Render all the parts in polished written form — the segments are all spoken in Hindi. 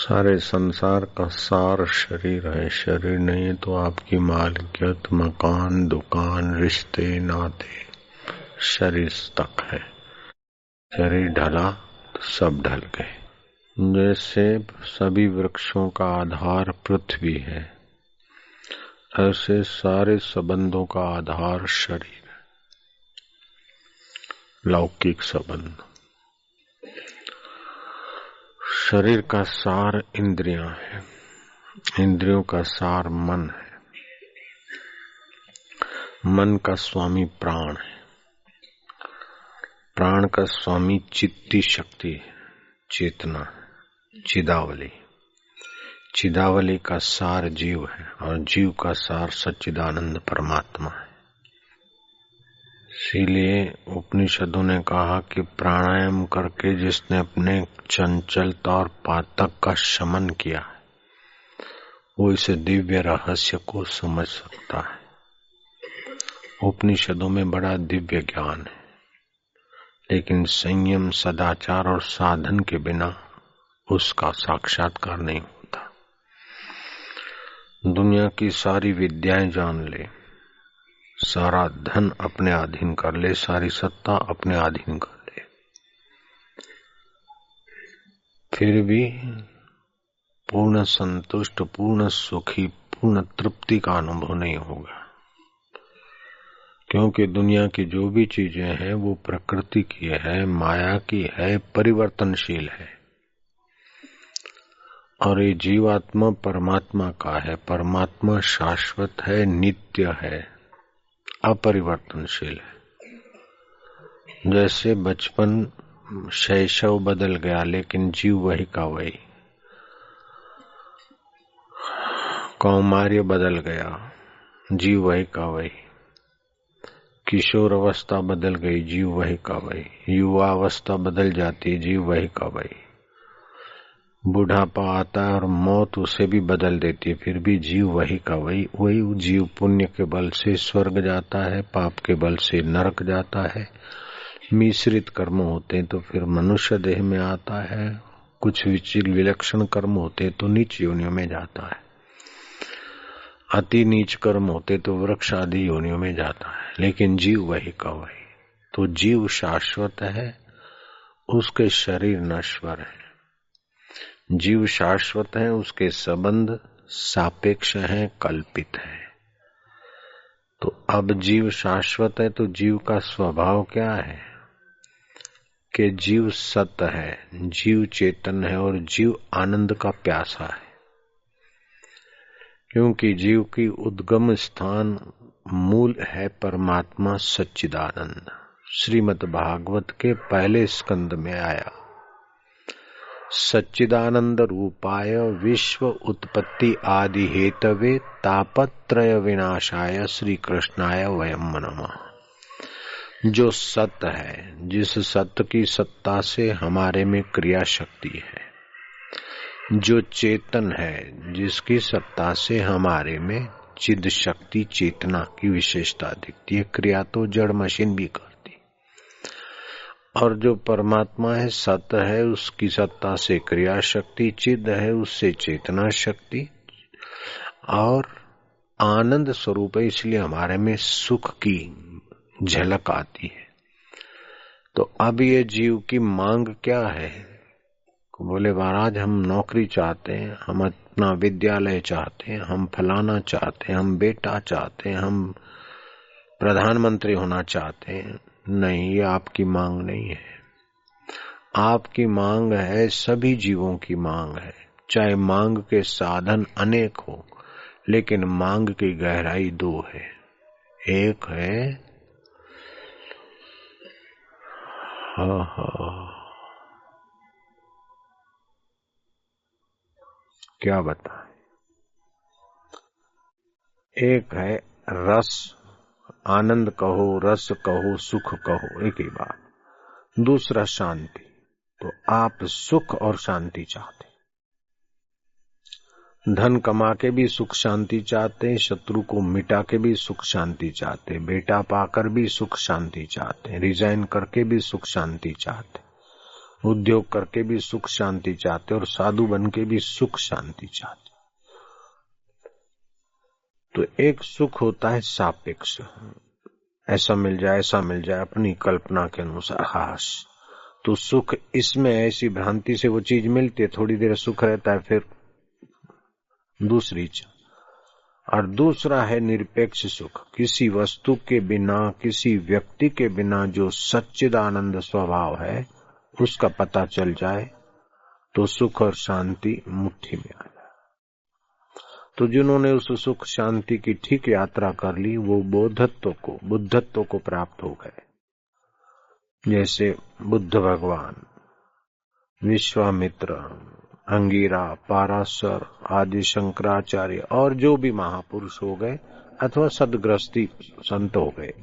सारे संसार का सार शरीर है। शरीर नहीं है तो आपकी मालिकियत, मकान, दुकान, रिश्ते, नाते शरीर तक है। शरीर ढला तो सब ढल गए। जैसे सभी वृक्षों का आधार पृथ्वी है, ऐसे सारे संबंधों का आधार शरीर है। लौकिक संबंध। शरीर का सार इंद्रियां है, इंद्रियों का सार मन है, मन का स्वामी प्राण है, प्राण का स्वामी चित्ती शक्ति है, चेतना, चिदावली। चिदावली का सार जीव है और जीव का सार सच्चिदानंद परमात्मा है। इसीलिए उपनिषदों ने कहा कि प्राणायाम करके जिसने अपने चंचलता और पातक का शमन किया है, वो इस दिव्य रहस्य को समझ सकता है। उपनिषदों में बड़ा दिव्य ज्ञान है, लेकिन संयम, सदाचार और साधन के बिना उसका साक्षात्कार नहीं होता। दुनिया की सारी विद्याएं जान ले, सारा धन अपने अधीन कर ले, सारी सत्ता अपने अधीन कर ले, फिर भी पूर्ण संतुष्ट, पूर्ण सुखी, पूर्ण तृप्ति का अनुभव नहीं होगा। क्योंकि दुनिया की जो भी चीजें हैं वो प्रकृति की है, माया की है, परिवर्तनशील है। और ये जीवात्मा परमात्मा का है। परमात्मा शाश्वत है, नित्य है, अपरिवर्तनशील है। जैसे बचपन, शैशव बदल गया लेकिन जीव वही का वही। कौमार्य बदल गया, जीव वही का वही। किशोर अवस्था बदल गई, जीव वही का वही। युवा अवस्था बदल जाती, जीव वही का वही। बुढ़ापा आता है और मौत उसे भी बदल देती है, फिर भी जीव वही का वही। वही जीव पुण्य के बल से स्वर्ग जाता है, पाप के बल से नरक जाता है। मिश्रित कर्म होते हैं तो फिर मनुष्य देह में आता है, कुछ विलक्षण कर्म होते तो नीच योनियों में जाता है, अति नीच कर्म होते तो वृक्ष आदि योनियों में जाता है। लेकिन जीव वही का वही। तो जीव शाश्वत है, उसके शरीर नश्वर है। जीव शाश्वत है, उसके संबंध सापेक्ष हैं, कल्पित है। तो अब जीव शाश्वत है तो जीव का स्वभाव क्या है कि जीव सत्य है, जीव चेतन है और जीव आनंद का प्यासा है। क्योंकि जीव की उद्गम स्थान मूल है परमात्मा सच्चिदानंद। श्रीमद् भागवत के पहले स्कंद में आया, सच्चिदानंद रूपाय विश्व उत्पत्ति आदि हेतवे तापत्रय विनाशाय श्री कृष्णाय वयम नमः। जो सत्य है, जिस सत्य की सत्ता से हमारे में क्रिया शक्ति है, जो चेतन है, जिसकी सत्ता से हमारे में चिद शक्ति, चेतना की विशेषता दिखती है। क्रिया तो जड़ मशीन भी करती। और जो परमात्मा है, सत्य है, उसकी सत्ता से क्रिया शक्ति, चिद है, उससे चेतना शक्ति और आनंद स्वरूप है, इसलिए हमारे में सुख की झलक आती है। तो अब ये जीव की मांग क्या है? बोले महाराज, हम नौकरी चाहते हैं, हम अपना विद्यालय चाहते हैं, हम फलाना चाहते हैं, हम बेटा चाहते हैं, हम प्रधानमंत्री होना चाहते हैं। नहीं, ये आपकी मांग नहीं है। आपकी मांग है, सभी जीवों की मांग है। चाहे मांग के साधन अनेक हो, लेकिन मांग की गहराई दो है। एक है क्या बताएं, एक है रस, आनंद कहो, रस कहो, सुख कहो, एक ही बात। दूसरा शांति। तो आप सुख और शांति चाहते, धन कमा के भी सुख शांति चाहते, शत्रु को मिटा के भी सुख शांति चाहते, बेटा पाकर भी सुख शांति चाहते, रिजाइन करके भी सुख शांति चाहते, उद्योग करके भी सुख शांति चाहते और साधु बन के भी सुख शांति चाहते। तो एक सुख होता है सापेक्ष, ऐसा मिल जाए अपनी कल्पना के अनुसार। हास तो सुख इसमें ऐसी भ्रांति से वो चीज मिलती है, थोड़ी देर सुख रहता है, फिर दूसरी। और दूसरा है निरपेक्ष सुख, किसी वस्तु के बिना, किसी व्यक्ति के बिना जो सच्चिदानंद स्वभाव है उसका पता चल जाए तो सुख और शांति मुट्ठी में आ जाए। तो जिन्होंने उस सुख शांति की ठीक यात्रा कर ली वो बुद्धत्व को प्राप्त हो गए। जैसे बुद्ध भगवान, विश्वामित्र, अंगिरा, पाराशर आदि शंकराचार्य और जो भी महापुरुष हो गए अथवा सद्ग्रस्ती संत हो गए।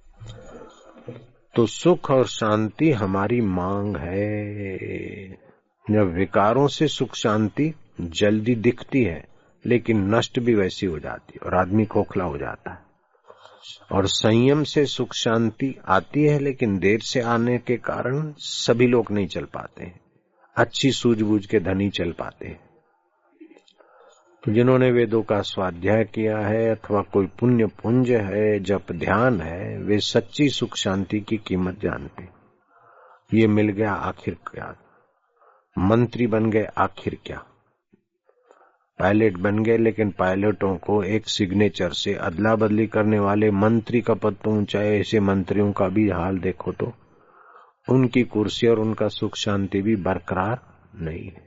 तो सुख और शांति हमारी मांग है। जब विकारों से सुख शांति जल्दी दिखती है लेकिन नष्ट भी वैसी हो जाती है और आदमी खोखला हो जाता है। और संयम से सुख शांति आती है लेकिन देर से आने के कारण सभी लोग नहीं चल पाते हैं, अच्छी सूझबूझ के धनी चल पाते हैं। तो जिन्होंने वेदों का स्वाध्याय किया है अथवा कोई पुण्य पुंज है, जप ध्यान है, वे सच्ची सुख शांति की कीमत जानते। ये मिल गया आखिर क्या, मंत्री बन गए आखिर क्या, पायलट बन गए लेकिन पायलटों को एक सिग्नेचर से अदला बदली करने वाले मंत्री का पद तो ऊंचा है, ऐसे मंत्रियों का भी हाल देखो तो उनकी कुर्सी और उनका सुख शांति भी बरकरार नहीं है।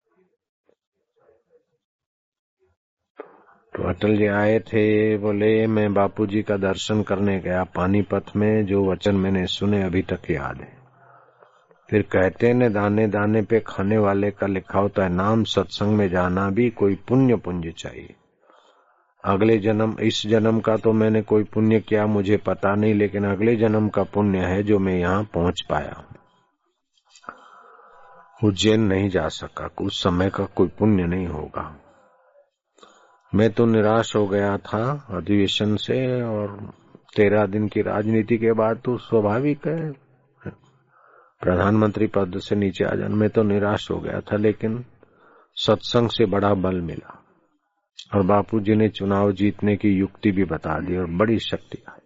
तो अटल जी आए थे, बोले मैं बापूजी का दर्शन करने गया पानीपत में, जो वचन मैंने सुने अभी तक याद है। फिर कहते हैं दाने दाने पे खाने वाले का लिखा होता है नाम सत्संग में जाना भी कोई पुण्य पुंज चाहिए। अगले जन्म, इस जन्म का तो मैंने कोई पुण्य किया मुझे पता नहीं, लेकिन अगले जन्म का पुण्य है जो मैं यहाँ पहुंच पाया। उज्जैन नहीं जा सका, उस समय का कोई पुण्य नहीं होगा। मैं तो निराश हो गया था अधिवेशन से, और 13 दिन की राजनीति के बाद तो स्वाभाविक है प्रधानमंत्री पद से नीचे आ जाना। मैं तो निराश हो गया था, लेकिन सत्संग से बड़ा बल मिला और बापूजी ने चुनाव जीतने की युक्ति भी बता दी और बड़ी शक्ति आई।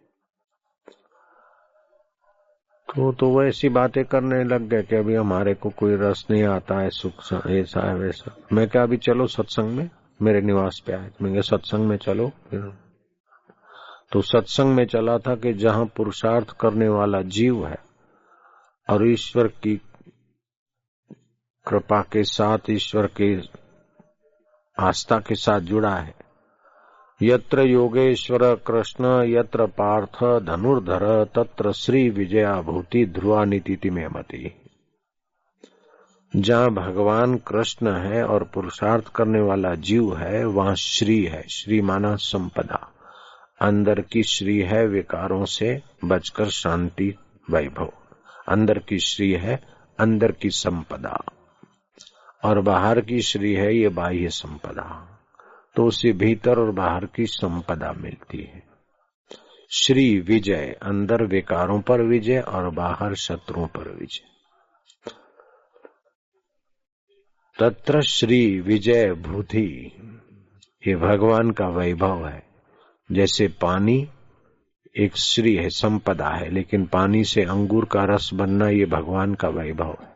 तो वो ऐसी बातें करने लग गए कि अभी हमारे को कोई रस नहीं आता है, सुख ऐसा है वैसा। मैं क्या अभी चलो सत्संग में, मेरे निवास पे आए, मैं सत्संग में चलो। तो सत्संग में चला था कि जहां पुरुषार्थ करने वाला जीव है और ईश्वर की कृपा के साथ, ईश्वर के आस्था के साथ जुड़ा है। यत्र योगेश्वर कृष्ण यत्र पार्थ धनुर्धर तत्र श्री विजया भूति ध्रुवा नीति में मति। जहाँ भगवान कृष्ण है और पुरुषार्थ करने वाला जीव है वहाँ श्री है। श्री माना संपदा, अंदर की श्री है विकारों से बचकर शांति वैभव। अंदर की श्री है अंदर की संपदा, और बाहर की श्री है ये बाह्य संपदा। तो उसे भीतर और बाहर की संपदा मिलती है। श्री विजय, अंदर विकारों पर विजय और बाहर शत्रुओं पर विजय। तत्र श्री विजय भूति, ये भगवान का वैभव है। जैसे पानी एक श्री है, संपदा है, लेकिन पानी से अंगूर का रस बनना ये भगवान का वैभव है।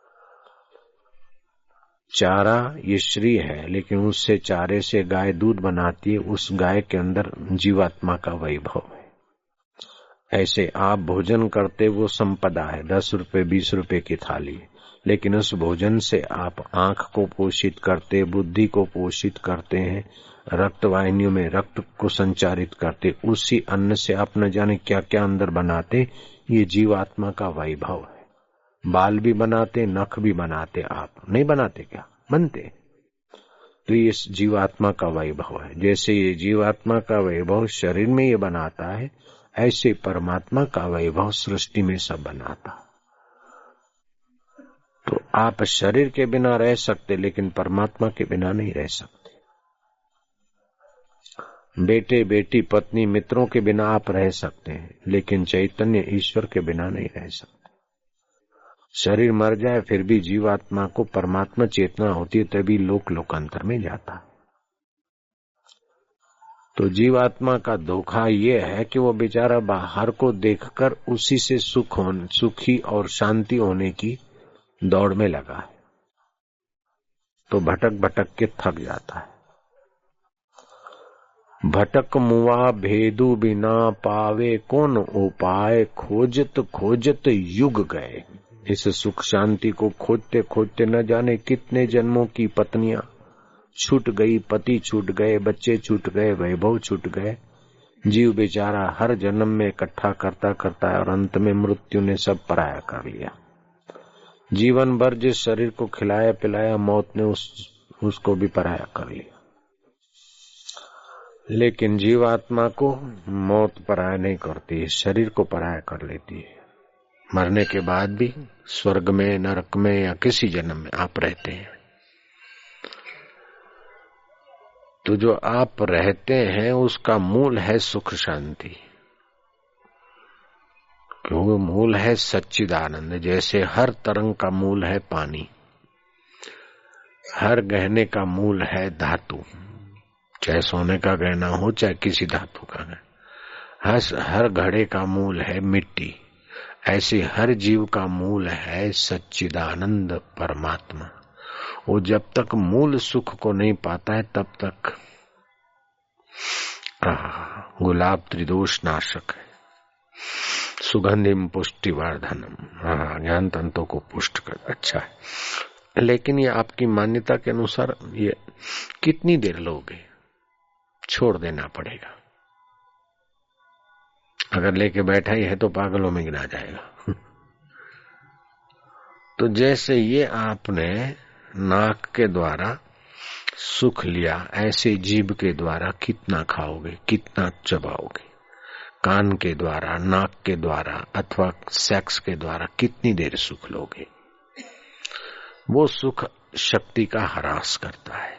चारा ये श्री है, लेकिन उससे चारे से गाय दूध बनाती है, उस गाय के अंदर जीवात्मा का वैभव है। ऐसे आप भोजन करते वो संपदा है, 10 रुपए 20 रुपए की थाली, लेकिन उस भोजन से आप आंख को पोषित करते, बुद्धि को पोषित करते हैं, रक्त वाहिनियों में रक्त को संचारित करते, उसी अन्न से आप न जाने क्या क्या अंदर बनाते। ये जीवात्मा का वैभव है। बाल भी बनाते, नख भी बनाते, आप नहीं बनाते क्या? बनते। तो ये जीवात्मा का वैभव है। जैसे ये जीवात्मा का वैभव शरीर में ये बनाता है, ऐसे परमात्मा का वैभव सृष्टि में सब बनाता। तो आप शरीर के बिना रह सकते, लेकिन परमात्मा के बिना नहीं रह सकते। बेटे बेटी पत्नी मित्रों के बिना आप रह सकते हैं, लेकिन चैतन्य ईश्वर के बिना नहीं रह सकते। शरीर मर जाए फिर भी जीवात्मा को परमात्मा चेतना होती है, तभी लोकांतर में जाता। तो जीवात्मा का धोखा ये है कि वो बेचारा बाहर को देखकर उसी से सुखी और शांति होने की दौड़ में लगा है, तो भटक भटक के थक जाता है। भटक मुआ भेदु बिना पावे कौन उपाय, खोजत खोजत युग गए। इस सुख शांति को खोजते खोजते न जाने कितने जन्मों की पत्नियां छूट गई, पति छूट गए, बच्चे छूट गए, वैभव छूट गए। जीव बेचारा हर जन्म में इकट्ठा करता करता है और अंत में मृत्यु ने सब पराया कर लिया। जीवन भर जिस शरीर को खिलाया पिलाया, मौत ने उसको भी पराया कर लिया। लेकिन जीवात्मा को मौत पराया नहीं करती, शरीर को पराया कर लेती है। मरने के बाद भी स्वर्ग में, नरक में या किसी जन्म में आप रहते हैं, तो जो आप रहते हैं उसका मूल है सुख शांति, क्योंकि मूल है सच्चिदानंद। जैसे हर तरंग का मूल है पानी, हर गहने का मूल है धातु, चाहे सोने का गहना हो चाहे किसी धातु का गहना। हर घड़े का मूल है मिट्टी, ऐसे हर जीव का मूल है सच्चिदानंद परमात्मा। वो जब तक मूल सुख को नहीं पाता है तब तक गुलाब त्रिदोष नाशक है, सुगंधिम पुष्टिवर्धनम, ज्ञान तंतों को पुष्ट कर अच्छा है। लेकिन ये आपकी मान्यता के अनुसार ये कितनी देर लोगे, छोड़ देना पड़ेगा। अगर लेके बैठा ही है तो पागलों में गिना जाएगा। तो जैसे ये आपने नाक के द्वारा सुख लिया, ऐसे जीभ के द्वारा कितना खाओगे, कितना चबाओगे। कान के द्वारा, नाक के द्वारा अथवा सेक्स के द्वारा कितनी देर सुख लोगे। वो सुख शक्ति का ह्रास करता है।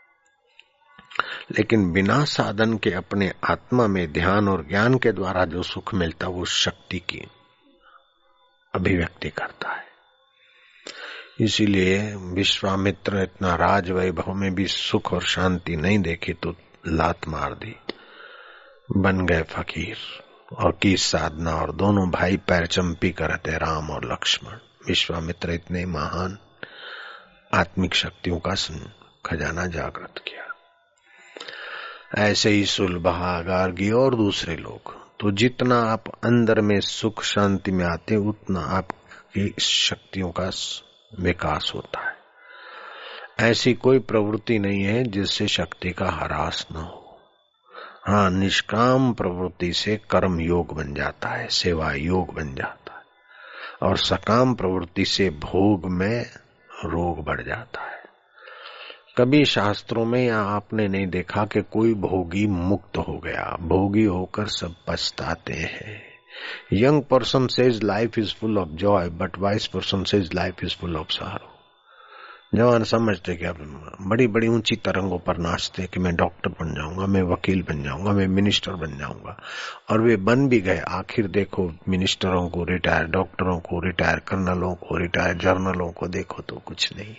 लेकिन बिना साधन के अपने आत्मा में ध्यान और ज्ञान के द्वारा जो सुख मिलता वो शक्ति की अभिव्यक्ति करता है। इसीलिए विश्वामित्र इतना राज वैभव में भी सुख और शांति नहीं देखी तो लात मार दी, बन गए फकीर और की साधना। और दोनों भाई पैर चंपी करते, राम और लक्ष्मण। विश्वामित्र इतने महान आत्मिक शक्तियों का खजाना जागृत किया। ऐसे ही सुलभा, गार्गी और दूसरे लोग। तो जितना आप अंदर में सुख शांति में आते उतना आपकी शक्तियों का विकास होता है। ऐसी कोई प्रवृत्ति नहीं है जिससे शक्ति का ह्रास न हो। हाँ, निष्काम प्रवृत्ति से कर्म योग बन जाता है, सेवा योग बन जाता है, और सकाम प्रवृत्ति से भोग में रोग बढ़ जाता है। कभी शास्त्रों में या आपने नहीं देखा कि कोई भोगी मुक्त हो गया। भोगी होकर सब पछताते हैं। Young person says life is full of joy, but wise person says life is full of sorrow. जवान समझते कि बड़ी बड़ी ऊंची तरंगों पर नाचते कि मैं डॉक्टर बन जाऊंगा, मैं वकील बन जाऊंगा, मैं मिनिस्टर बन जाऊंगा, और वे बन भी गए। आखिर देखो मिनिस्टरों को रिटायर, डॉक्टरों को रिटायर, कर्नलों को रिटायर, जर्नलों को देखो तो कुछ नहीं।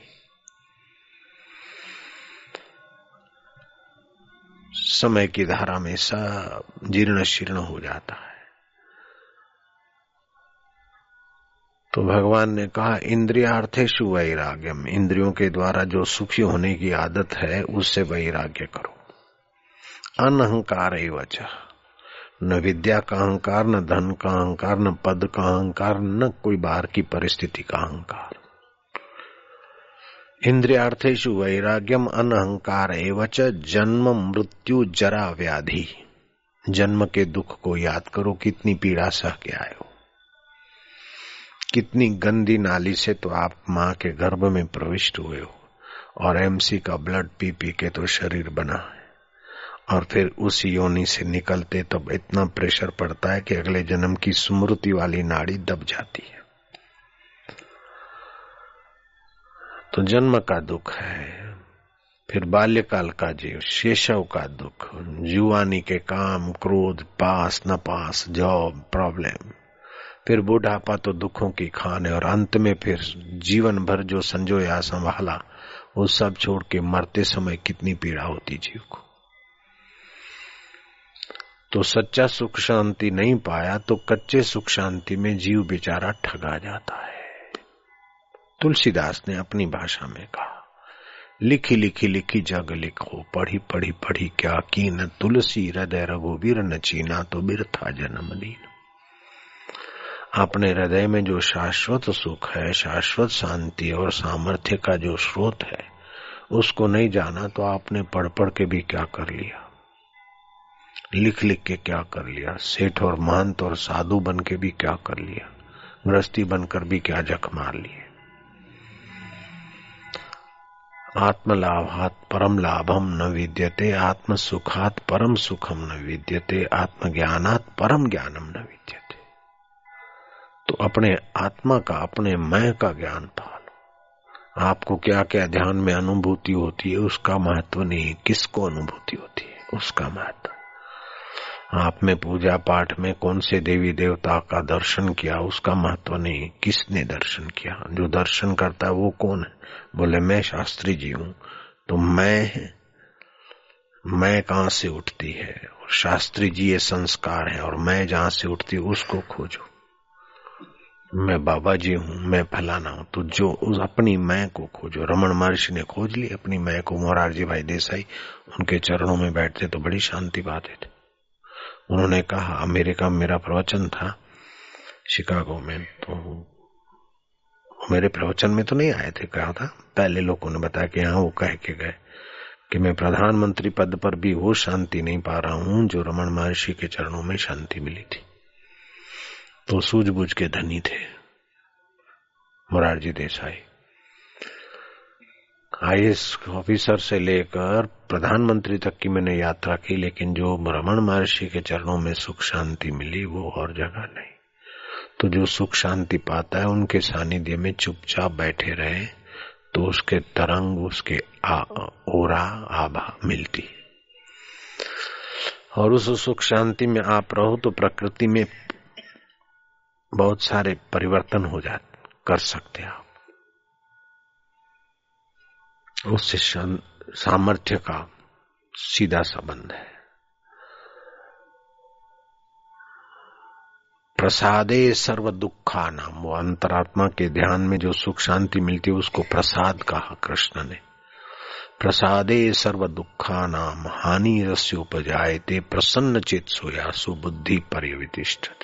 समय की धारा में सब जीर्ण शीर्ण हो जाता है। तो भगवान ने कहा इंद्रियार्थेषु वैराग्यम, इंद्रियों के द्वारा जो सुखी होने की आदत है उससे वैराग्य करो। अनहंकार एवच, न विद्या का अहंकार, न धन का अहंकार, न पद का अहंकार, न कोई बाहर की परिस्थिति का अहंकार। इंद्रियार्थेषु वैराग्यम अनहंकार एवच जन्म मृत्यु जरा व्याधि। जन्म के दुख को याद करो, कितनी पीड़ा सह के आए हो, कितनी गंदी नाली से तो आप माँ के गर्भ में प्रविष्ट हुए हो, और एमसी का ब्लड पी पी के तो शरीर बना है, और फिर उस योनि से निकलते तब इतना प्रेशर पड़ता है कि अगले जन्म की स्मृति वाली नाड़ी दब जाती है। तो जन्म का दुख है, फिर बाल्यकाल का जीव, शैशव का दुख, जुआनी के काम, क्रोध, पास न पास, जॉब प्रॉब्लम, फिर बुढ़ापा तो दुखों की खान है, और अंत में फिर जीवन भर जो संजोया संभाला वो सब छोड़ के मरते समय कितनी पीड़ा होती जीव को। तो सच्चा सुख शांति नहीं पाया तो कच्चे सुख शांति में जीव बेचारा ठगा जाता है। तुलसीदास ने अपनी भाषा में कहा, लिखी लिखी लिखी जग लिखो, पढ़ी पढ़ी पढ़ी क्या कीन, तुलसी हृदय रघुवीर न चीना, तो बिरथा जन्म दीन। अपने हृदय में जो शाश्वत सुख है, शाश्वत शांति और सामर्थ्य का जो स्रोत है, उसको नहीं जाना तो आपने पढ़ पढ़ के भी क्या कर लिया, लिख लिख के क्या कर लिया, सेठ और महंत और साधु बन के भी क्या कर लिया, गृहस्थी बनकर भी क्या जख मार लिए। आत्मलाभात परम लाभम न विद्यते, आत्म सुखात परम सुखम न विद्यते, आत्मज्ञानात परम ज्ञानम न विद्यते। तो अपने आत्मा का, अपने मैं का ज्ञान पालो। आपको क्या क्या ध्यान में अनुभूति होती है उसका महत्व नहीं, किसको अनुभूति होती है उसका महत्व। आप में पूजा पाठ में कौन से देवी देवता का दर्शन किया उसका महत्व नहीं, किसने दर्शन किया। जो दर्शन करता है वो कौन है? बोले मैं शास्त्री जी हूं। तो मैं कहां से उठती है, और शास्त्री जी ये संस्कार है, और मैं जहां से उठती हूं उसको खोजो। मैं बाबा जी हूं, मैं फलाना हूं, तो जो उस अपनी मैं को खोजो। रमन महर्षि ने खोज ली अपनी मैं को। मोरारजी भाई देसाई उनके चरणों में बैठते तो बड़ी शांति पाते थे। उन्होंने कहा, अमेरिका में मेरा प्रवचन था शिकागो में, तो मेरे प्रवचन में तो नहीं आए थे, कहा था पहले लोगों ने बताया कि हाँ वो कह के गए कि मैं प्रधानमंत्री पद पर भी वो शांति नहीं पा रहा हूं जो रमन महर्षि के चरणों में शांति मिली थी। तो सूझबूझ के धनी थे मोरारजी देसाई। आईएएस ऑफिसर से लेकर प्रधानमंत्री तक की मैंने यात्रा की, लेकिन जो रमन महर्षि के चरणों में सुख शांति मिली वो और जगह नहीं। तो जो सुख शांति पाता है उनके सानिध्य में चुपचाप बैठे रहे तो उसके तरंग, उसके ओरा आभा मिलती। और उस सुख शांति में आप रहो तो प्रकृति में बहुत सारे परिवर्तन हो जाते, कर सकते आप। उससे सामर्थ्य का सीधा संबंध है। प्रसादे सर्व दुखा नाम, वो अंतरात्मा के ध्यान में जो सुख शांति मिलती है उसको प्रसाद कहा कृष्ण ने। प्रसादे सर्व दुखा नाम हानि रस्य उपजायते, प्रसन्न चेत सोया सुबुद्धि पर्यवितिष्ठते।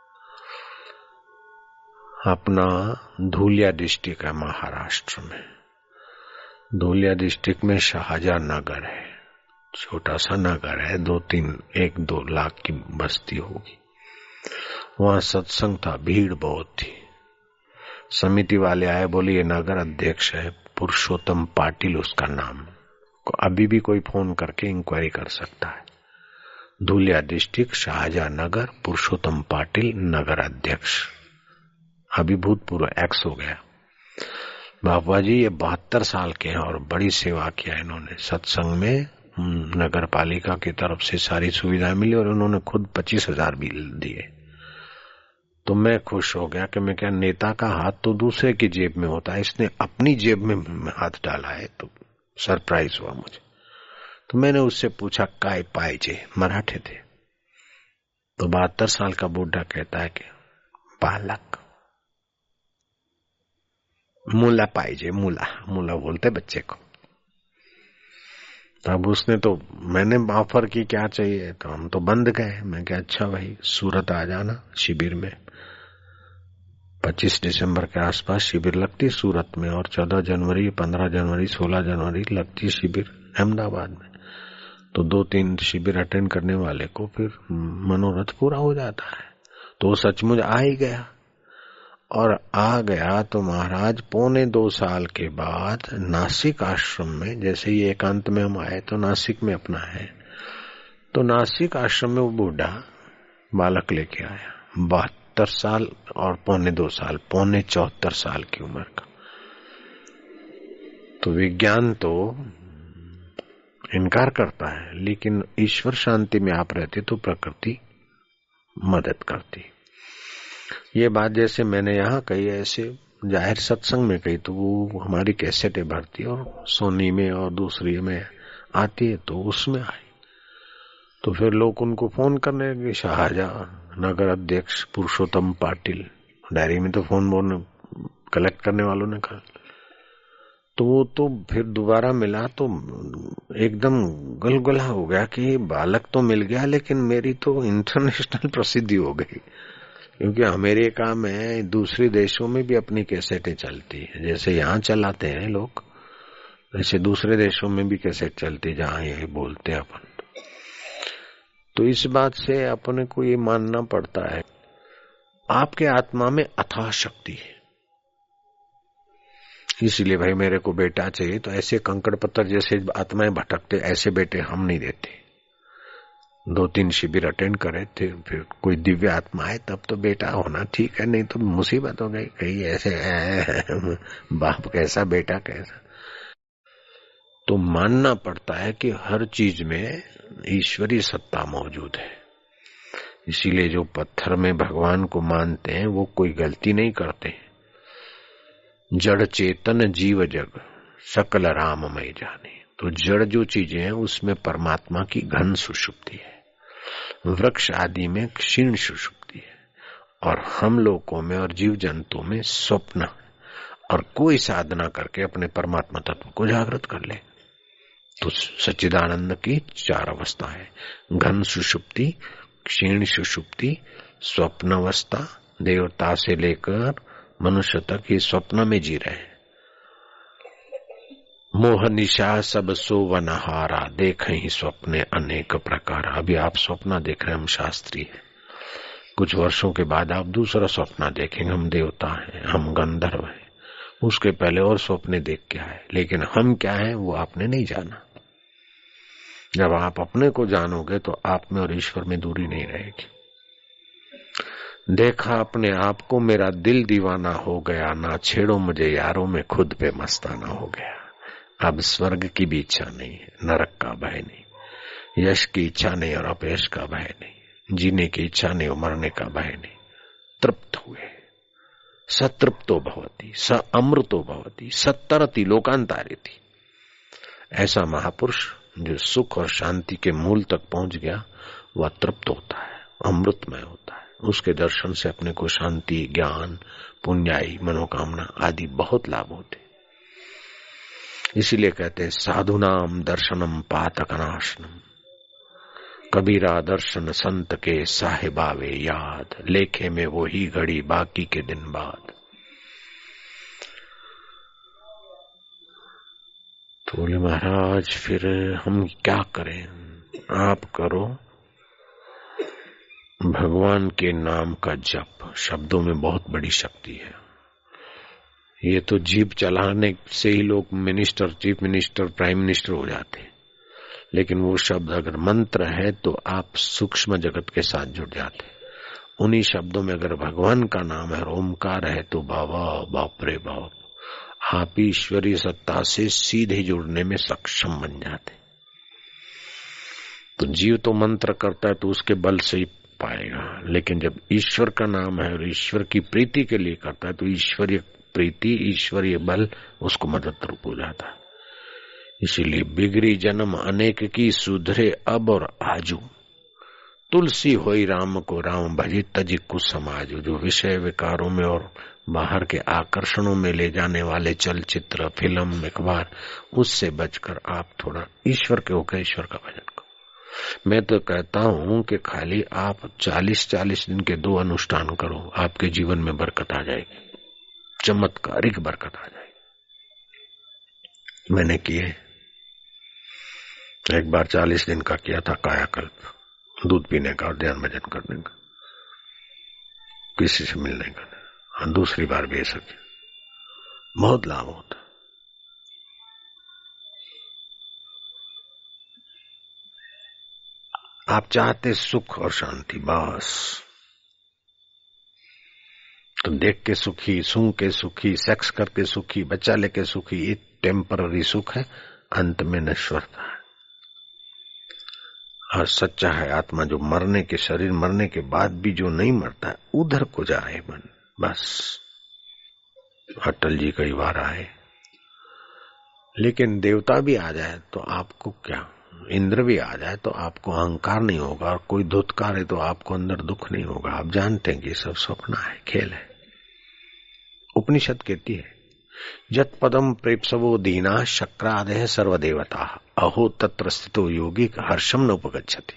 अपना धूलिया डिस्ट्रिक्ट है महाराष्ट्र में। धूलिया डिस्ट्रिक्ट में शाहजहानगर है, छोटा सा नगर है, 1-2 लाख की बस्ती होगी। वहां सत्संग था, भीड़ बहुत थी। समिति वाले आए, बोले ये नगर अध्यक्ष है पुरुषोत्तम पाटिल उसका नाम, अभी भी कोई फोन करके इंक्वायरी कर सकता है। धूलिया डिस्ट्रिक्ट शाहजहानगर, पुरुषोत्तम पाटिल नगर अध्यक्ष, अभी भूतपूर्व एक्स हो गया। बाबा जी ये 72 साल के हैं और बड़ी सेवा किया इन्होंने। सत्संग में नगर पालिका की तरफ से सारी सुविधाएं मिली और उन्होंने खुद 25,000 भी दिए। तो मैं खुश हो गया कि मैं क्या, नेता का हाथ तो दूसरे की जेब में होता है, इसने अपनी जेब में हाथ डाला है, तो सरप्राइज हुआ मुझे। तो मैंने उससे पूछा काय पाहिजे, मराठे थे। तो 72 साल का बूढ़ा कहता है कि बालक, मूला पाहिजे, मूला बोलते बच्चे को। तब उसने तो, मैंने ऑफर की क्या चाहिए, तो हम तो बंद गए। मैं क्या, अच्छा भाई सूरत आ जाना शिविर में। 25 दिसंबर के आसपास शिविर लगती सूरत में, और 14 जनवरी, 15 जनवरी, 16 जनवरी लगती शिविर अहमदाबाद में। तो 2-3 शिविर अटेंड करने वाले को फिर मनोरथ पूरा हो जाता है। तो सचमुच आ ही गया, और आ गया तो महाराज 1.25 साल के बाद नासिक आश्रम में, जैसे ही एकांत में हम आए तो नासिक में अपना है, तो नासिक आश्रम में वो बूढ़ा बालक लेके आया, 72 साल और 1.25 साल, 74 साल की उम्र का। तो विज्ञान तो इनकार करता है, लेकिन ईश्वर शांति में आप रहते तो प्रकृति मदद करती। ये बात जैसे मैंने यहाँ कही ऐसे जाहिर सत्संग में कही तो वो हमारी कैसेटें भरती और सोनी में और दूसरी में आती है तो उसमें आई। तो फिर लोग उनको फोन करने लगे, शाहजहां नगर अध्यक्ष पुरुषोत्तम पाटिल, डायरी में तो फोन बोलने कलेक्ट करने वालों ने कहा। तो वो तो फिर दोबारा मिला तो एकदम गलगला हो गया कि बालक तो मिल गया लेकिन मेरी तो इंटरनेशनल प्रसिद्धि हो गई, क्योंकि अमेरिका में दूसरे देशों में भी अपनी कैसेटें चलती है। जैसे यहाँ चलाते हैं लोग वैसे दूसरे देशों में भी कैसेट चलती जहाँ ये बोलते हैं अपन। तो इस बात से अपने को ये मानना पड़ता है आपके आत्मा में अथाह शक्ति है। इसीलिए भाई मेरे को बेटा चाहिए तो ऐसे कंकड़ पत्थर जैसे आत्माएं भटकते ऐसे बेटे हम नहीं देते। 2-3 शिविर अटेंड करे थे, फिर कोई दिव्य आत्मा है तब तो बेटा होना ठीक है, नहीं तो मुसीबत हो गई। कहीं ऐसे बाप कैसा बेटा कैसा। तो मानना पड़ता है कि हर चीज में ईश्वरीय सत्ता मौजूद है। इसीलिए जो पत्थर में भगवान को मानते हैं वो कोई गलती नहीं करते। जड़ चेतन जीव जग सकल राममय जाने। तो जड़ जो चीजें हैं उसमें परमात्मा की घन सुषुप्ति है, वृक्ष आदि में क्षीण सुषुप्ति है, और हम लोगों में और जीव जंतु में स्वप्न। और कोई साधना करके अपने परमात्मा तत्व को जागृत कर ले तो सच्चिदानंद की 4 अवस्था है, घन सुषुप्ति, क्षीण सुषुप्ति, स्वप्न अवस्था। देवता से लेकर मनुष्य तक ये स्वप्न में जी रहे हैं। मोह निशा सब सोवनहारा देखें ही स्वप्ने अनेक प्रकार। अभी आप स्वप्न देख रहे हैं, हम शास्त्री हैं। कुछ वर्षों के बाद आप दूसरा स्वप्न देखेंगे, हम देवता हैं, हम गंधर्व हैं। उसके पहले और स्वप्ने देख के आए, लेकिन हम क्या हैं वो आपने नहीं जाना। जब आप अपने को जानोगे तो आप में और ईश्वर में दूरी नहीं रहेगी। देखा अपने आप को मेरा दिल दीवाना हो गया, ना छेड़ो मुझे यारों में खुद पे मस्ताना हो गया। अब स्वर्ग की भी इच्छा नहीं है, नरक का भय नहीं, यश की इच्छा नहीं और अपयश का भय नहीं, जीने की इच्छा नहीं और मरने का भय नहीं। तृप्त हुए, सतृप्तो भवति स अमृतो भवति सत्तरति लोकांतारिति। ऐसा महापुरुष जो सुख और शांति के मूल तक पहुंच गया वह तृप्त होता है, अमृतमय होता है। उसके दर्शन से अपने को शांति, ज्ञान, पुण्याई, मनोकामना आदि बहुत लाभ होते। इसीलिए कहते हैं साधुनाम दर्शनम पातकनाशनम। कबीरा दर्शन संत के साहिबावे याद, लेखे में वो ही घड़ी बाकी के दिन बाद। तो बोले महाराज फिर हम क्या करें? आप करो भगवान के नाम का जप। शब्दों में बहुत बड़ी शक्ति है। ये तो जीभ चलाने से ही लोग minister, chief minister, prime minister हो जाते हैं, लेकिन वो शब्द अगर मंत्र है तो आप सूक्ष्म जगत के साथ जुड़ जाते। उन्हीं शब्दों में अगर भगवान का नाम है, ओमकार है, तो बाबा बाप रे बाप, आप ईश्वरीय सत्ता से सीधे जुड़ने में सक्षम बन जाते। तो जीव तो मंत्र करता है तो उसके बल से ही पाएगा, लेकिन जब ईश्वर का नाम है और ईश्वर की प्रीति के लिए करता है तो ईश्वरीय प्रीति, ईश्वरीय बल उसको मदद रूप हो जाता है। इसीलिए बिगड़ी जन्म अनेक की, सुधरे अब और आजू। तुलसी होई राम को राम भजी, तजी कुछ समाजू। जो विषय विकारों में और बाहर के आकर्षणों में ले जाने वाले चलचित्र, फिल्म, अखबार, उससे बचकर आप थोड़ा ईश्वर के होकर ईश्वर का भजन करो। मैं तो कहता हूं कि खाली आप 40-40 दिन के 2 अनुष्ठान करो, आपके जीवन में बरकत आ जाएगी, चमत्कारिक बरकत आ जाएगी। मैंने किए, एक बार 40 दिन का किया था कायाकल्प, दूध पीने का और ध्यान भजन करने का, किसी से मिलने का। और दूसरी बार भी ऐसा किया, बहुत लाभ होता। आप चाहते सुख और शांति, बस तो देख के सुखी, सूंघ के सुखी, सेक्स करके सुखी, बच्चा लेके सुखी, ये टेम्पररी सुख है, अंत में नश्वरता है। और सच्चा है आत्मा जो मरने के, शरीर मरने के बाद भी जो नहीं मरता है, उधर को जाए मन। बस अटल जी कई बार आए, लेकिन देवता भी आ जाए तो आपको क्या, इंद्र भी आ जाए तो आपको अहंकार नहीं होगा, और कोई धुतकारे तो आपको अंदर दुख नहीं होगा। आप जानते हैं कि सब सपना है, खेल है। उपनिषद कहती है जत पदम प्रेप्सवो दीना शक्रादय सर्वदेवता अहो तत्र स्थितो योगी हर्षम न उपगच्छति।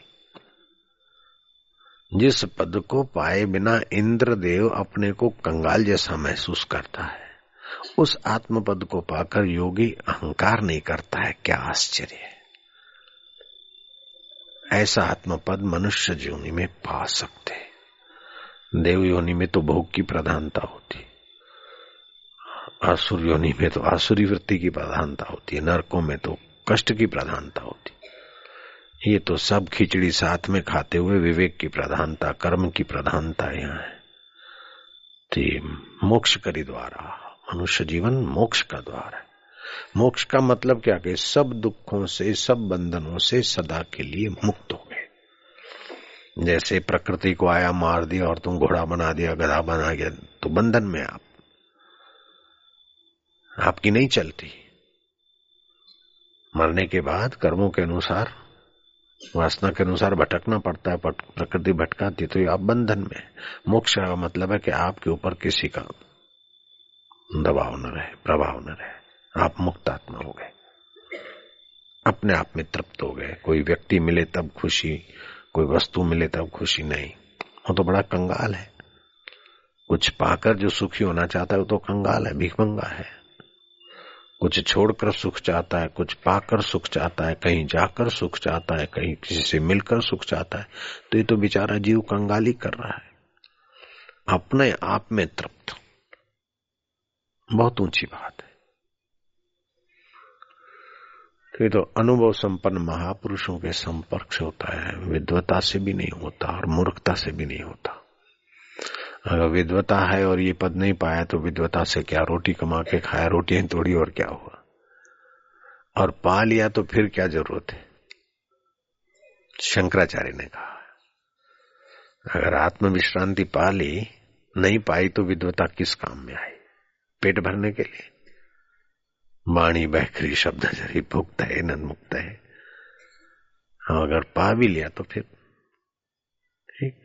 जिस पद को पाए बिना इंद्रदेव अपने को कंगाल जैसा महसूस करता है, उस आत्म पद को पाकर योगी अहंकार नहीं करता है। क्या आश्चर्य है। ऐसा आत्मपद मनुष्य योनि में पा सकते। देव योनि में तो भोग की प्रधानता होती, आसुर योनि में तो आसुरी वृत्ति की प्रधानता होती है, नरकों में तो कष्ट की प्रधानता होती। ये तो सब खिचड़ी साथ में खाते हुए विवेक की प्रधानता, कर्म की प्रधानता यहाँ है। तो मोक्ष करी द्वारा, मनुष्य जीवन मोक्ष का द्वार है। मोक्ष का मतलब क्या कि सब दुखों से, सब बंधनों से सदा के लिए मुक्त हो गए। जैसे प्रकृति को आया मार दिया और तुम घोड़ा बना दिया, गधा बना गया, तो बंधन में आपकी नहीं चलती। मरने के बाद कर्मों के अनुसार, वासना के अनुसार भटकना पड़ता है, प्रकृति भटकाती, तो आप बंधन में। मोक्ष का मतलब है कि आपके ऊपर किसी का दबाव न रहे, प्रभाव न रहे, आप मुक्त आत्मा हो गए, अपने आप में तृप्त हो गए। कोई व्यक्ति मिले तब खुशी, कोई वस्तु मिले तब खुशी नहीं, वो तो बड़ा कंगाल है। कुछ पाकर जो सुखी होना चाहता है वो तो कंगाल है, भीखमंगा है। कुछ छोड़कर सुख चाहता है, कुछ पाकर सुख चाहता है, कहीं जाकर सुख चाहता है, कहीं किसी से मिलकर सुख चाहता है, तो ये तो बेचारा जीव कंगाली कर रहा है, अपने आप में तृप्त। बहुत ऊंची बात है। तो ये तो अनुभव संपन्न महापुरुषों के संपर्क से होता है, विद्वता से भी नहीं होता और मूर्खता से भी नहीं होता। अगर विद्वता है और ये पद नहीं पाया तो विद्वता से क्या, रोटी कमा के खाया, रोटियां तोड़ी और क्या हुआ, और पा लिया तो फिर क्या जरूरत है। शंकराचार्य ने कहा अगर आत्म विश्रांति पा ली, नहीं पाई तो विद्वता किस काम में आई। पेट भरने के लिए। वाणी बहकरी शब्द जरी भुक्त है नन मुक्त है। अगर पा भी लिया तो फिर ठीक।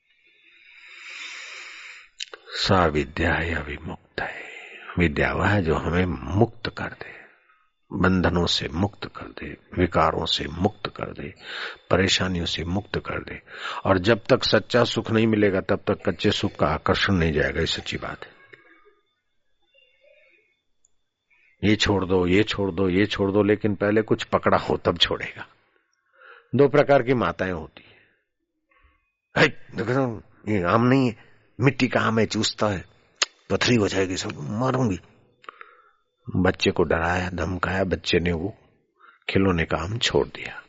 सा विद्या है अविमुक्त है। विद्या वह है जो हमें मुक्त कर दे, बंधनों से मुक्त कर दे, विकारों से मुक्त कर दे, परेशानियों से मुक्त कर दे। और जब तक सच्चा सुख नहीं मिलेगा तब तक कच्चे सुख का आकर्षण नहीं जाएगा। ये सच्ची बात है। ये छोड़ दो, ये छोड़ दो, ये छोड़ दो, लेकिन पहले कुछ पकड़ा हो तब छोड़ेगा। दो प्रकार की माताएं होती है। ये आम नहीं है, मिट्टी का आम है, चूसता है, पथरी हो जाएगी, सब मारूंगी। बच्चे को डराया, धमकाया, बच्चे ने वो खिलौने का आम छोड़ दिया।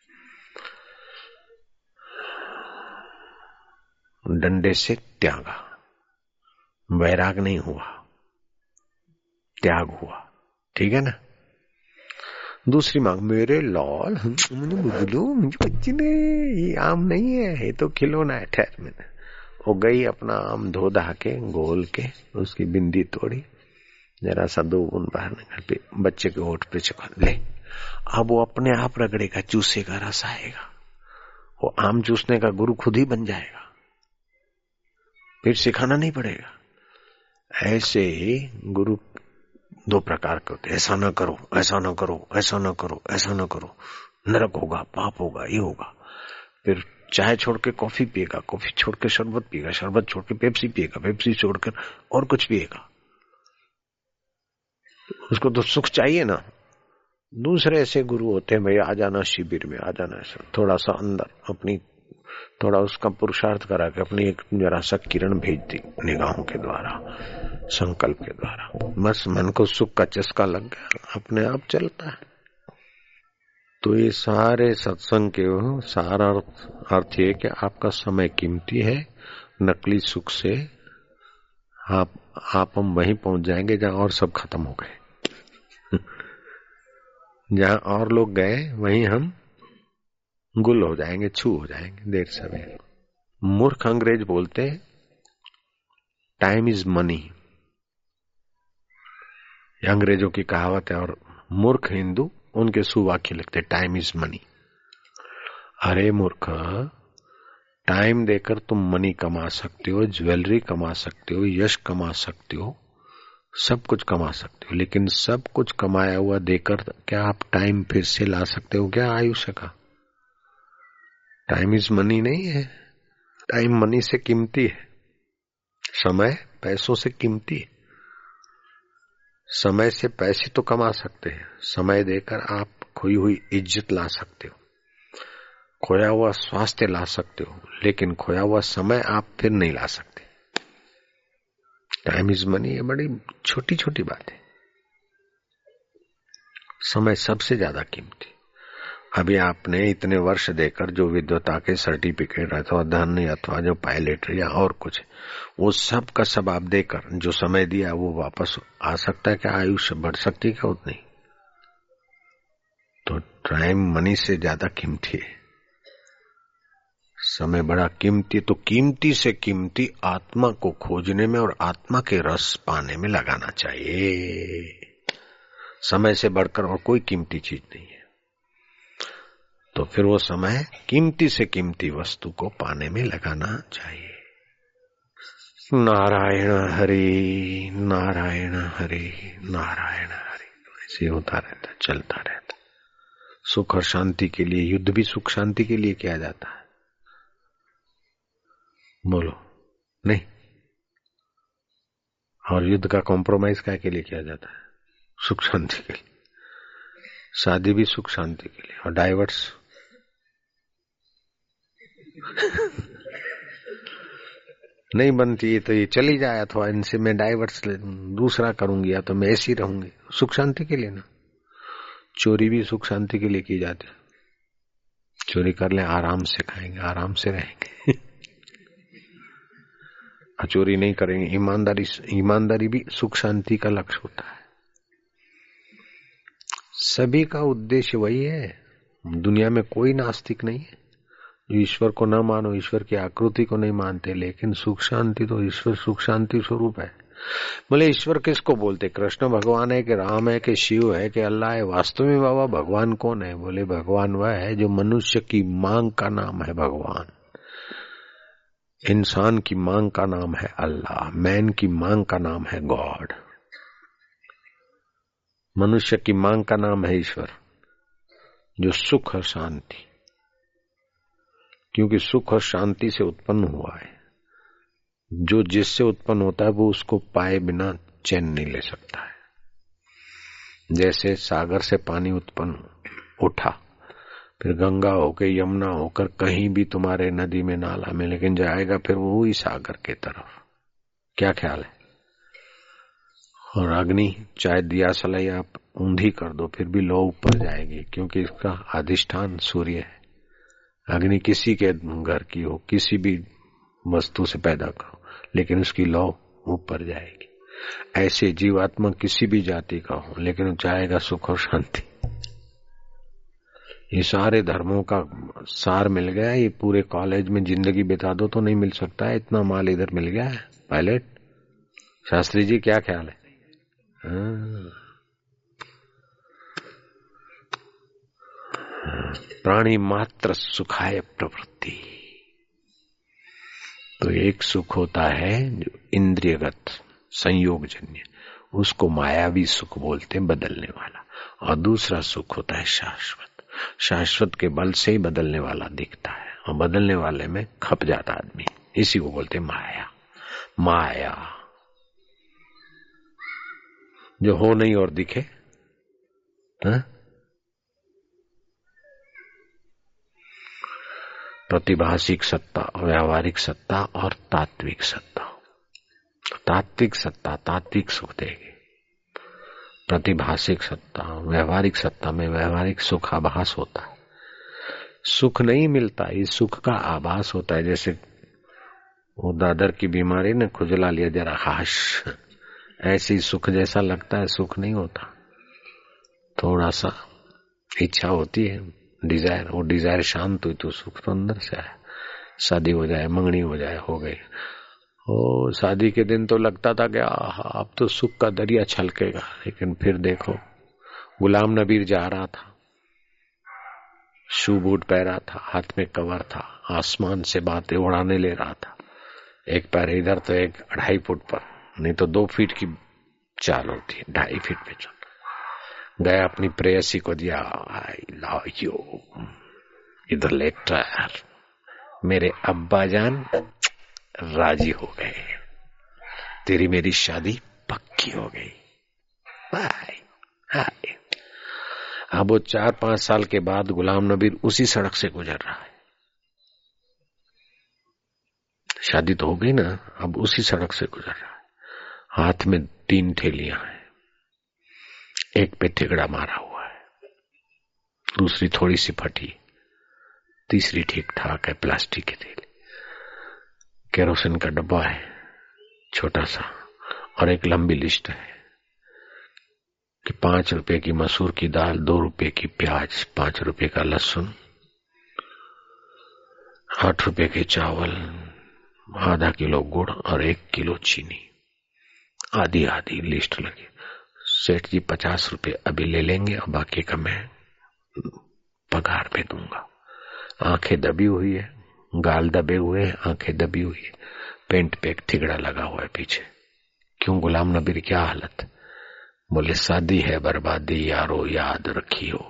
डंडे से त्यागा, वैराग नहीं हुआ, त्याग हुआ। ठीक है ना। दूसरी मांग, मेरे लाल मुझे बुगलू, मुझे बच्ची ने, ये आम नहीं है, ये तो खिलौना है। ठहर में वो गई, अपना आम धो धा के गोल के उसकी बिंदी तोड़ी, जरा सा दो बूंद बाहर निकाल पे बच्चे के होठ पे चखा ले। अब वो अपने आप रगड़ेगा, चूसेगा, रस आएगा, वो आम चूसने का गुरु खुद ही बन जाएगा, फिर सिखाना नहीं पड़ेगा। ऐसे ही गुरु दो प्रकार के होते, ऐसा ना करो, ऐसा ना करो, ऐसा ना करो, ऐसा ना करो, नरक होगा, पाप होगा, ये होगा। फिर चाय छोड़ के कॉफी पिएगा, कॉफी छोड़ के शरबत पिएगा, शरबत छोड़ के पेप्सी पिएगा, पेप्सी छोड़कर और कुछ पिएगा। उसको तो सुख चाहिए ना। दूसरे ऐसे गुरु होते हैं, भाई आ जाना शिविर में, आ जाना, ऐसा थोड़ा सा अंदर अपनी, थोड़ा उसका पुरुषार्थ करा के अपनी एक जरा सा किरण भेज दी निगाहों के द्वारा, संकल्प के द्वारा, बस मन को सुख का चस्का लग गया, अपने आप चलता है। तो ये सारे सत्संग के सारा अर्थ ये कि आपका समय कीमती है। नकली सुख से आप हम वहीं पहुंच जाएंगे जहां और सब खत्म हो गए। जहां और लोग गए वहीं हम गुल हो जाएंगे, छू हो जाएंगे देर सवेर। मूर्ख अंग्रेज बोलते टाइम इज मनी, ये अंग्रेजों की कहावत है, और मूर्ख हिंदू उनके सुवाक्य लिखते टाइम इज मनी। अरे मूर्ख, टाइम देकर तुम मनी कमा सकते हो, ज्वेलरी कमा सकते हो, यश कमा सकते हो, सब कुछ कमा सकते हो, लेकिन सब कुछ कमाया हुआ देकर क्या आप टाइम फिर से ला सकते हो क्या आयुष्य का? टाइम इज मनी नहीं है। टाइम मनी से कीमती है, समय पैसों से कीमती है। समय से पैसे तो कमा सकते हैं, समय देकर आप खोई हुई इज्जत ला सकते हो, खोया हुआ स्वास्थ्य ला सकते हो, लेकिन खोया हुआ समय आप फिर नहीं ला सकते। टाइम इज मनी, ये बड़ी छोटी छोटी बात है। समय सबसे ज्यादा कीमती। अभी आपने इतने वर्ष देकर जो विद्वता के सर्टिफिकेट अथवा धन अथवा जो पायलट या और कुछ, वो सब का सब आप देकर जो समय दिया वो वापस आ सकता है क्या? आयुष्य बढ़ सकती है क्या उतनी? तो टाइम मनी से ज्यादा कीमती है, समय बड़ा कीमती। तो कीमती से कीमती आत्मा को खोजने में और आत्मा के रस पाने में लगाना चाहिए। समय से बढ़कर और कोई कीमती चीज नहीं है। तो फिर वो समय कीमती से कीमती वस्तु को पाने में लगाना चाहिए। नारायण हरि नारायण हरि नारायण हरि, ऐसे होता रहता, चलता रहता। सुख और शांति के लिए, युद्ध भी सुख शांति के लिए किया जाता है, बोलो नहीं? और युद्ध का कॉम्प्रोमाइज क्या के लिए किया जाता है? सुख शांति के लिए। शादी भी सुख शांति के लिए, और डाइवर्स नहीं बनती तो ये चली जाए, अथवा इनसे मैं डाइवर्स दूसरा करूंगी, या तो मैं ऐसी रहूंगी, सुख शांति के लिए ना। चोरी भी सुख शांति के लिए की जाती है। चोरी कर ले, आराम से खाएंगे, आराम से रहेंगे। चोरी नहीं करेंगे, ईमानदारी भी सुख शांति का लक्ष्य होता है। सभी का उद्देश्य वही है। दुनिया में कोई नास्तिक नहीं है जो ईश्वर को न मानो, ईश्वर की आकृति को नहीं मानते, लेकिन सुख शांति तो ईश्वर सुख शांति स्वरूप है। बोले ईश्वर किसको बोलते? कृष्ण भगवान है कि राम है कि शिव है कि अल्लाह है? वास्तव में बाबा भगवान कौन है? बोले भगवान वह है जो मनुष्य की मांग का नाम है भगवान, इंसान की मांग का नाम है अल्लाह, मैन की मांग का नाम है गॉड, मनुष्य की मांग का नाम है ईश्वर, जो सुख और शांति, क्योंकि सुख और शांति से उत्पन्न हुआ है। जो जिससे उत्पन्न होता है वो उसको पाए बिना चैन नहीं ले सकता है। जैसे सागर से पानी उत्पन्न उठा, फिर गंगा होकर यमुना होकर कहीं भी तुम्हारे नदी में नाला में, लेकिन जाएगा फिर वो ही सागर के तरफ। क्या ख्याल है? और अग्नि चाहे दिया सलाई आप ऊंधी कर दो फिर भी लौ ऊपर जाएगी, क्योंकि इसका अधिष्ठान सूर्य है। अग्नि किसी के घर की हो, किसी भी वस्तु से पैदा करो, लेकिन उसकी लौ ऊपर जाएगी। ऐसे जीवात्मा किसी भी जाति का हो, लेकिन चाहेगा सुख और शांति। ये सारे धर्मों का सार मिल गया। ये पूरे कॉलेज में जिंदगी बिता दो तो नहीं मिल सकता है, इतना माल इधर मिल गया है। पायलट शास्त्री जी क्या ख्याल है? प्राणी मात्र सुखाय प्रवृत्ति। तो एक सुख होता है जो इंद्रियगत संयोगजन्य, उसको मायावी सुख बोलते हैं, बदलने वाला। और दूसरा सुख होता है शाश्वत, शाश्वत के बल से ही बदलने वाला दिखता है, और बदलने वाले में खप जाता आदमी, इसी को बोलते हैं माया। माया जो हो नहीं और दिखे। प्रतिभासिक सत्ता, व्यावहारिक सत्ता और तात्विक सत्ता। तात्विक सत्ता तात्विक सुख देगी, प्रतिभासिक सत्ता व्यावहारिक सत्ता में व्यावहारिक सुख आभास होता है। सुख नहीं मिलता, इस सुख का आभास होता है। जैसे वो दादर की बीमारी ने खुजला लिया जरा हाश, ऐसी सुख जैसा लगता है, सुख नहीं होता। थोड़ा सा इच्छा होती है, डिजायर, वो डिजायर शांत हुई तो सुख तो अंदर से आया। शादी हो जाए, मंगनी हो जाए, हो गई। ओ शादी के दिन तो लगता था कि अब तो सुख का दरिया छलकेगा, लेकिन फिर देखो गुलाम नबी जा रहा था, शू बूट पहरा था, हाथ में कवर था, आसमान से बातें उड़ाने ले रहा था। एक पैर इधर तो एक 2.5 फुट पर, नहीं तो 2 फीट की चाल होती, 2.5 फीट पे चल गया। अपनी प्रेयसी को दिया, आई लव यू, इधर लेट यार। मेरे अब्बा जान राजी हो गए, तेरी मेरी शादी पक्की हो गई। Bye hi. अब वो 4-5 साल के बाद गुलाम नबी उसी सड़क से गुजर रहा है। शादी तो हो गई ना, अब उसी सड़क से गुजर रहा है। हाथ में 3 थैलियां हैं, एक पे ठिगड़ा मारा हुआ है, दूसरी थोड़ी सी फटी, तीसरी ठीक ठाक है, प्लास्टिक की थैली। केरोसिन का डब्बा है छोटा सा, और एक लंबी लिस्ट है कि 5 रुपए की मसूर की दाल, 2 रुपए की प्याज, 5 रुपए का लहसुन, 8 रुपए के चावल, आधा किलो गुड़ और 1 किलो चीनी। आधी आधी लिस्ट लगी। सेठ जी 50 रुपए अभी ले लेंगे और बाकी का मैं पगार में दूंगा। आंखें दबी हुई है, गाल दबे हुए हैं, आंखें दबी हुई है, पेंट पे एक ठिगड़ा लगा हुआ है पीछे। क्यों गुलाम नबी क्या हालत? बोले शादी है बर्बादी यारो याद रखियो,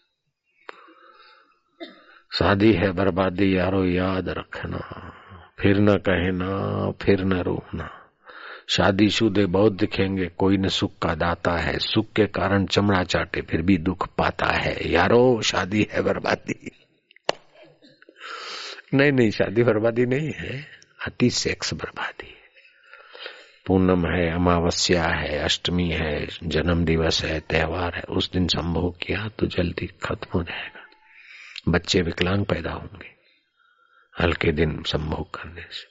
शादी है बर्बादी यारो याद रखना, फिर न कहना फिर न रोना। शादीशुदे बहुत दिखेंगे, कोई न सुख का दाता है, सुख के कारण चमड़ा चाटे फिर भी दुख पाता है। यारो शादी है बर्बादी। नहीं, शादी बर्बादी नहीं है, अति सेक्स बर्बादी है। पूनम है, अमावस्या है, अष्टमी है, जन्म दिवस है, त्योहार है, उस दिन संभोग किया तो जल्दी खत्म हो जाएगा। बच्चे विकलांग पैदा होंगे हल्के दिन संभोग करने से।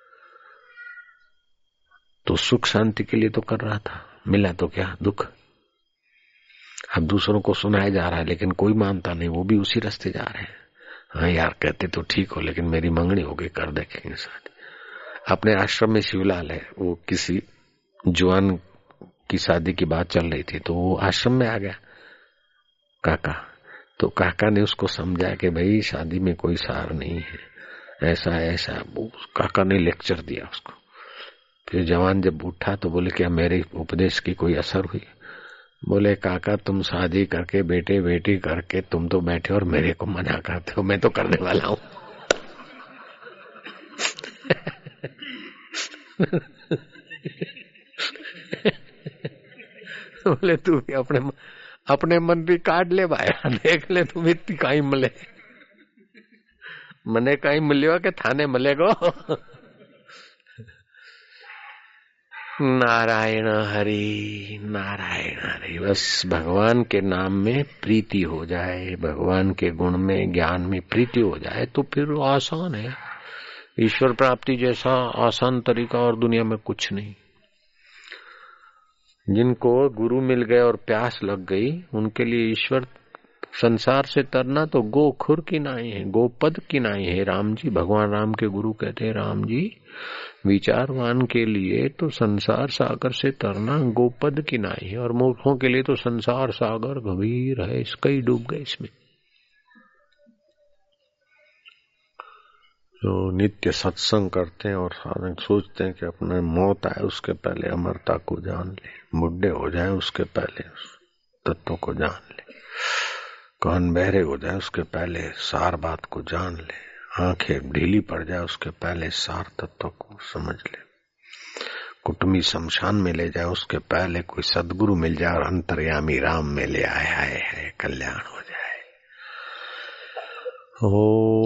तो सुख शांति के लिए तो कर रहा था, मिला तो क्या दुख। अब दूसरों को सुनाया जा रहा है लेकिन कोई मानता नहीं, वो भी उसी रास्ते जा रहे हैं। हाँ यार कहते तो ठीक हो, लेकिन मेरी मंगनी हो गई, कर देखेंगे शादी। अपने आश्रम में शिवलाल है, वो किसी जवान की शादी की बात चल रही थी तो वो आश्रम में आ गया काका। तो काका ने उसको समझाया कि भाई शादी में कोई सार नहीं है, ऐसा ऐसा। काका ने लेक्चर दिया उसको। फिर जवान जब उठा तो बोले क्या मेरे उपदेश की कोई असर हुई? बोले काका तुम शादी करके बेटे बेटी करके तुम तो बैठे और मेरे को मना करते हो, मैं तो करने वाला हूं। बोले तू भी अपने मन भी काट ले भाई, देख ले तुम इतनी कहीं मिले, मने कहीं मिलियो के थाने मिलेगो। नारायण हरि नारायण हरि। बस भगवान के नाम में प्रीति हो जाए, भगवान के गुण में ज्ञान में प्रीति हो जाए तो फिर आसान है। ईश्वर प्राप्ति जैसा आसान तरीका और दुनिया में कुछ नहीं। जिनको गुरु मिल गए और प्यास लग गई उनके लिए ईश्वर संसार से तरना तो गोखुर की नाई है, गोपद की नाई है। राम जी, भगवान राम के गुरु कहते हैं राम जी विचारवान के लिए तो संसार सागर से तरना गोपद की नाई है, और मूर्खों के लिए तो संसार सागर गंभीर है, इसका ही डूब गए इसमें। जो नित्य सत्संग करते हैं और सोचते हैं कि अपने मौत आए उसके पहले अमरता को जान ले, बुढ़े हो जाए उसके पहले तत्व को जान ले, कान बहरे हो जाए उसके पहले सार बात को जान ले, आंखें ढीली पड़ जाए उसके पहले सार तत्व को समझ ले, कुटुंबी शमशान में ले जाए उसके पहले कोई सदगुरु मिल जाए और अंतर्यामी राम में ले आए है कल्याण हो जाए। ओ